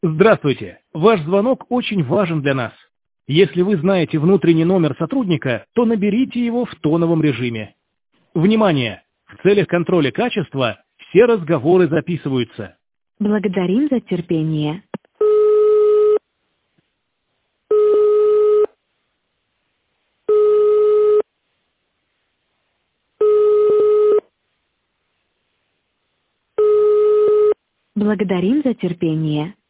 Здравствуйте. Ваш звонок очень важен для нас. Если вы знаете внутренний номер сотрудника, то наберите его в тоновом режиме. Внимание! В целях контроля качества все разговоры записываются. Благодарим за терпение. Благодарим за терпение.